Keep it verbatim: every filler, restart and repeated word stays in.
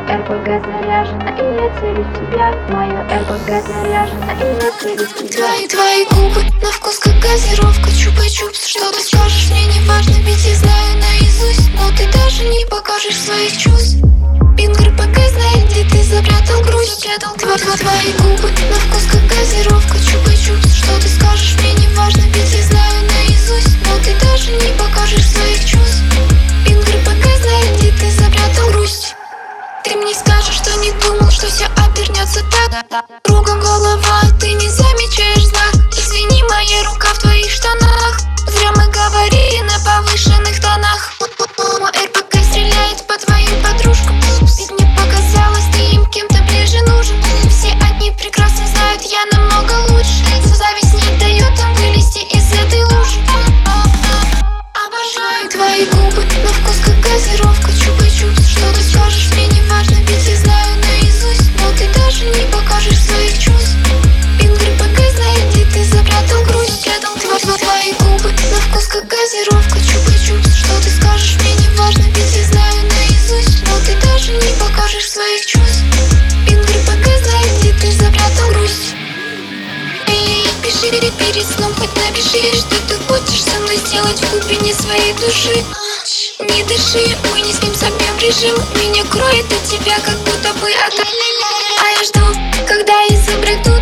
эр пэ гэ заряжено, и я целюсь в тебя. Мое эр пэ гэ заряжено, и я целюсь в тебя. Твои, твои губы на вкус как газировка, чупа-чупс. Что ты скажешь, мне не важно, ведь я знаю наизусть. Но ты даже не покажешь своих чувств. Пинг эр пэ гэ знает, где ты запрятал грусть. Тва, тва, твои губы на вкус как газировка, чупа-чупс. Что ты скажешь, мне не важно, ведь я знаю наизусть. Но ты даже не покажешь своих чувств. Пинг эр пэ гэ знает, где ты запрятал грусть. Ты мне скажешь, что не думал, что все обернется так. Кругом голова, ты не замечаешь знак. Извини, моя рука в твоих штанах. Зря мы говорили на повышенных тонах. Мой эр пэ гэ стреляет по твоим подружкам. Ведь мне показалось, ты им кем-то ближе нужен. Все они прекрасно знают, я намного лучше. Зависть не дает им вылезти из этой лужи. Обожаю твои губы на вкус как газировка, чупа-чупс. Что ты скажешь, мне не важно, ведь я знаю наизусть. Но ты даже не покажешь своих чувств. Пинг эр пэ гэ знает, где ты запрятал грусть. Тва, твои губы на вкус как газировка, чупа-чупс. Что ты скажешь, мне не важно, ведь я знаю наизусть. Но ты даже не покажешь своих чувств. Пинг эр пэ гэ знает, где ты запрятал грусть. Эй, пиши перед сном, хоть напиши, что ты хочешь со мной сделать в глубине своей души. Не дыши, мы не спим, собьем режим. Меня кроет от тебя, как будто бы от... А я жду, когда изобрету